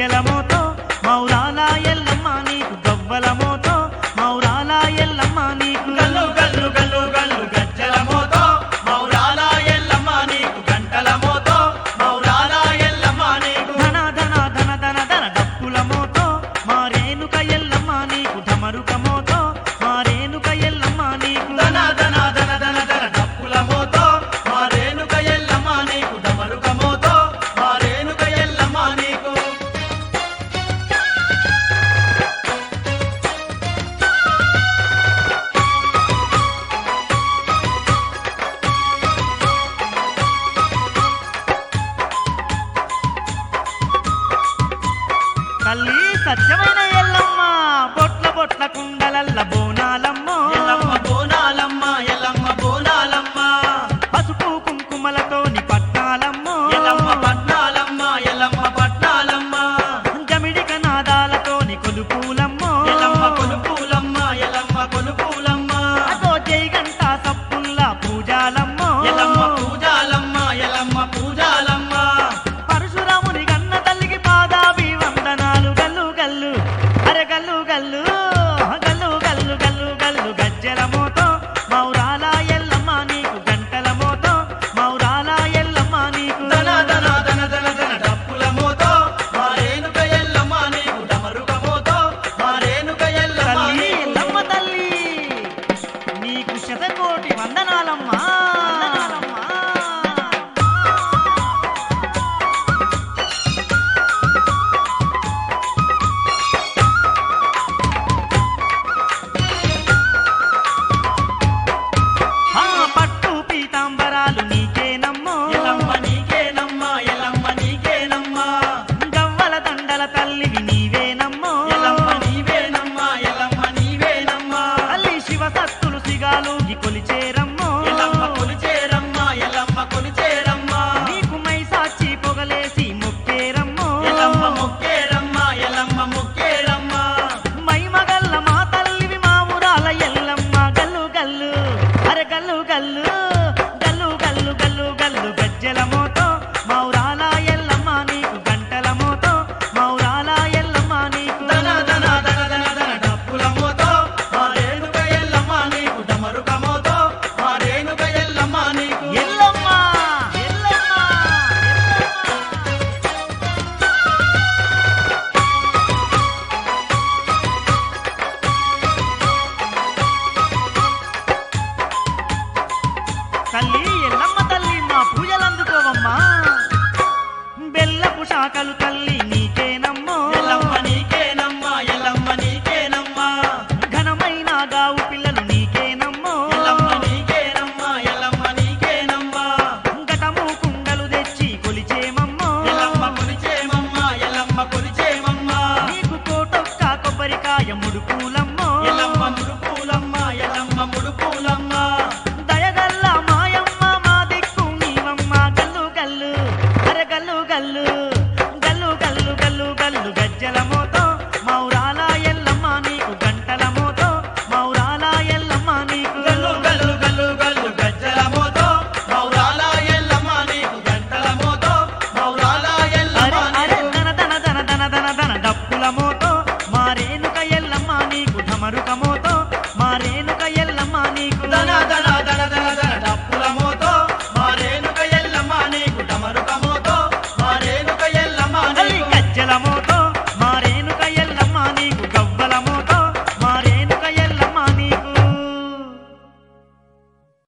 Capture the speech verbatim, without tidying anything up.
గజ్జెల మోతో మౌరాల ఎల్లమ్మ నీకు గవ్వల మోతో మౌరాల ఎల్లమ్మ నీకు గల్లు గల్లు గల్లు గల్లు గజ్జెల మోతో మౌరాల ఎల్లమ్మ నీకు గంటల మోతో మౌరాల ఎల్లమ్మ నీకు ధన ధన ధన ధన ధన డప్పుల మోతో మారేనుక ఎల్లమ్మ నీకు ఢమరుక మోతో మారేనుక ఎల్లమ్మ నీకు ధన ధన ధన ధన ధన డప్పుల మోతో మారేనుక ఎల్లమ్మ నీకు డమరుక మోతో మారేనుక ఎల్లమ్మ నీకు తల్లి సత్యమైన ఎల్లమ్మ బొట్ల బొట్ల కుండలల్ల బోనాలమ్మో ఎల్లమ్మ బోనాలమ్మ ఎల్లమ్మ బోనాలమ్మ పసుపు కుంకుమలతోని పట్టాలమ్మో ఎల్లమ్మ పట్నాలమ్మ ఎల్లమ్మ పట్నాలమ్మ జమిడిక నాదాలతోని కొలుపులమ్మో ఎల్లమ్మ కొలుపులమ్మ ఎల్లమ్మ కొలుపులమ్మ అదో జై గంట సప్పుల్లా పూజాలమ్మో ఎల్లమ్మ పూజాలమ్మ ఎల్లమ్మ పూజాలమ్మ పరశురాముని గన్న తల్లికి పాదాభి వందనాలు గల్లు గల్లు అరే గల్లు గల్లు గల్లు గల్లు గల్లు గల్లు గజ్జెల మోతో మౌరాల ఎల్లమ్మ నీకు గంటల మోతో మౌరాల ఎల్లమ్మ నీకు ధన ధన ధన ధన ధన డప్పుల మోతో మారేనుక ఎల్లమ్మ నీకు డమరుక మోతో మారేనుక ఎల్లమ్మ తల్లి నీకు ఎల్లమ్మ తల్లి నీకు శతకోటి వందనాలమ్మా ఆ పట్టు పీతాంబరాలు నీకేనమ్మో ఎల్లమ్మ నీకేనమ్మ ఎల్లమ్మ నీకేనమ్మ గవ్వల దండల తల్లివి నీవేనమ్మో ఎల్లమ్మ నీవేనమ్మ ఎల్లమ్మ నీవేనమ్మ తల్లి శివ సత్తులు సిగాలుగి కొలిచేరమ్మో ఎల్లమ్మ కొలిచేరమ్మ ఎల్లమ్మ కొలిచేరమ్మ నీకు మైసాచి పొగలేసి మొక్కేరమ్మో ఎల్లమ్మ మొక్కేరమ్మ ఎల్లమ్మ మొక్కేరమ్మ మైమగల్ల మా తల్లివి మా ఊరాల ఎల్లమ్మ గల్లు గల్లు అరే గల్లు గల్లు గల్లు గల్లు గల్లు గల్లు గజ్జెల మోతో మౌరాల ఎల్లమ్మ నీకు గంటల మోతో మౌరాల ఎల్లమ్మ నీకు ధన ధన ధన ధన ధన డప్పుల మోతో మారేనుక ఎల్లమ్మ నీకు డమరుక మోతో మారేనుక ఎల్లమ్మ నీకు ఎల్లమ్మ ఎల్లమ్మ తల్లి ఎల్లమ్మ తల్లి మా పూజలందుకోవమ్మా బెల్లపు శాఖలు తల్లి నీకేనా